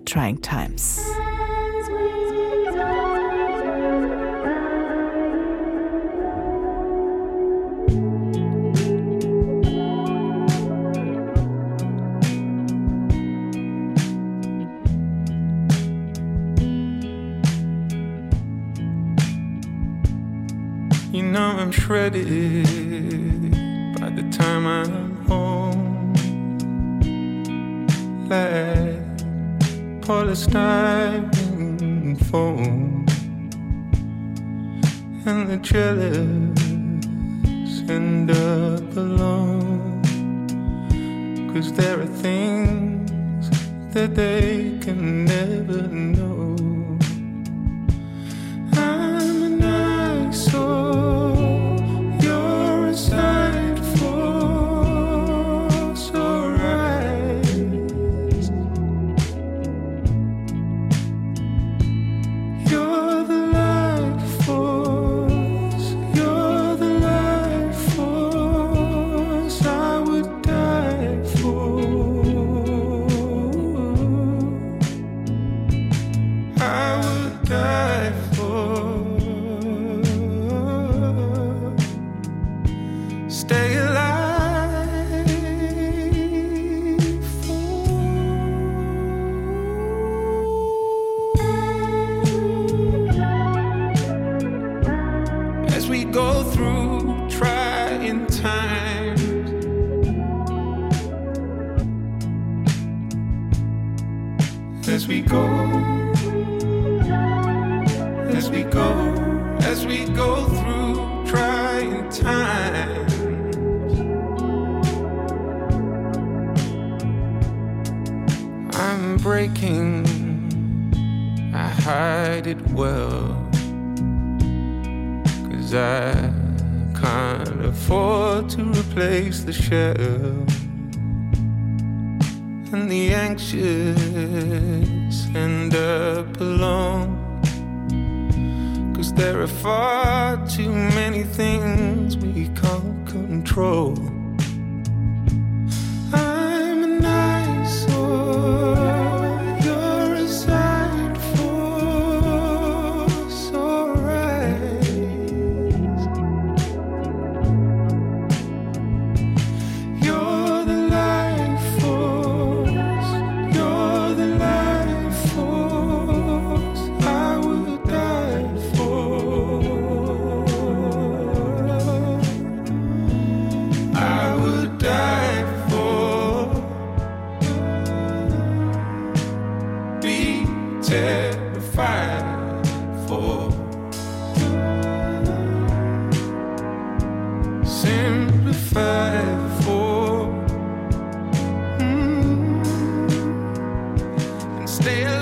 trying times. You know I'm shredded by the time I'm home, like polystyrene foam, and the jealous end up alone, 'cause there are things that they can never know. I'm an eyesore, you're a side force, alright. You're the life force, you're the life force I would die for. I would die for. Stay alive as we go through trying times. As we go, as we go, as we go through trying times. I'm breaking, I hide it well, 'cause I can't afford to replace the shell. And the anxious end up alone, 'cause there are far too many things we can't control. I'm an eyesore, you're a side force, alright. You're the life force, you're the life force I would die for. I would die for. Be terrified for. Simplify for. And stay alive.